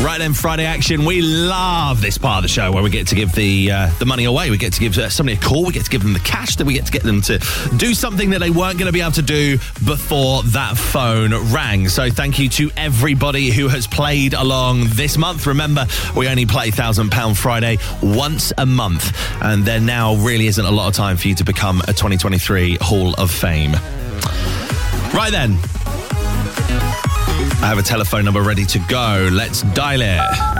Right then, Friday action. We love this part of the show where we get to give the money away. We get to give somebody a call. We get to give them the cash. That we get to get them to do something that they weren't going to be able to do before that phone rang. So thank you to everybody who has played along this month. Remember, we only play £1,000 Friday once a month, and there now really isn't a lot of time for you to become a 2023 Hall of Fame. Right then. I have a telephone number ready to go. Let's dial it.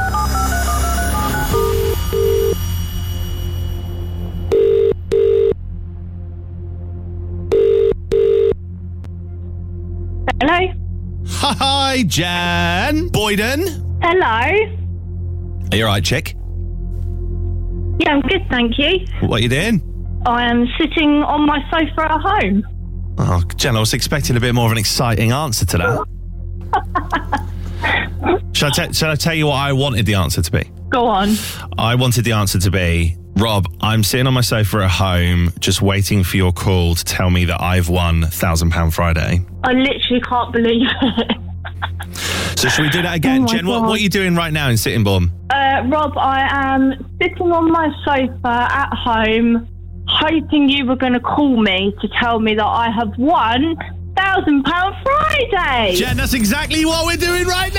Hello? Hi, Jan Boyden. Hello? Are you all right, chick? Yeah, I'm good, thank you. What are you doing? I am sitting on my sofa at home. Oh, Jan, I was expecting a bit more of an exciting answer to that. Shall I tell you what I wanted the answer to be? Go on. I wanted the answer to be, Rob, I'm sitting on my sofa at home just waiting for your call to tell me that I've won £1,000 Friday. I literally can't believe it. So should we do that again? Oh my Jen, God. what are you doing right now in Sittingbourne? Rob, I am sitting on my sofa at home, hoping you were going to call me to tell me that I have won £1,000 Friday. Jen, that's exactly what we're doing right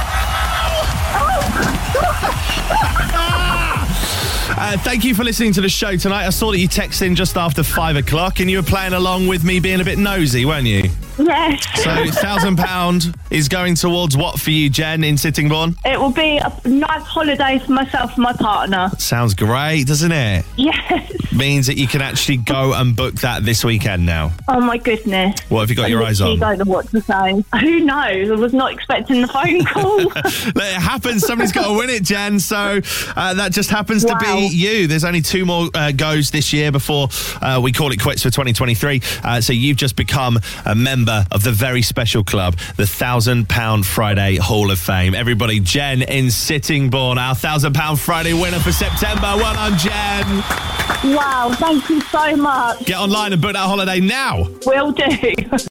now! Thank you for listening to the show tonight. I saw that you texted in just after 5 o'clock and you were playing along with me being a bit nosy, weren't you? Yes. So £1,000 is going towards what for you, Jen, in Sittingbourne? It will be a nice holiday for myself and my partner. Sounds great, doesn't it? Yes. Means that you can actually go and book that this weekend now. Oh my goodness. What have you got your eyes on? You don't know what to say. Who knows? I was not expecting the phone call. It happens. Somebody's got to win it, Jen. So that just happens to be you. There's only 2 more goes this year before we call it quits for 2023. So you've just become a member of the very special club, the £1,000 Friday Hall of Fame. Everybody, Jen in Sittingbourne, our £1,000 Friday winner for September. Well done, Jen. Wow, thank you so much. Get online and book that holiday now. Will do.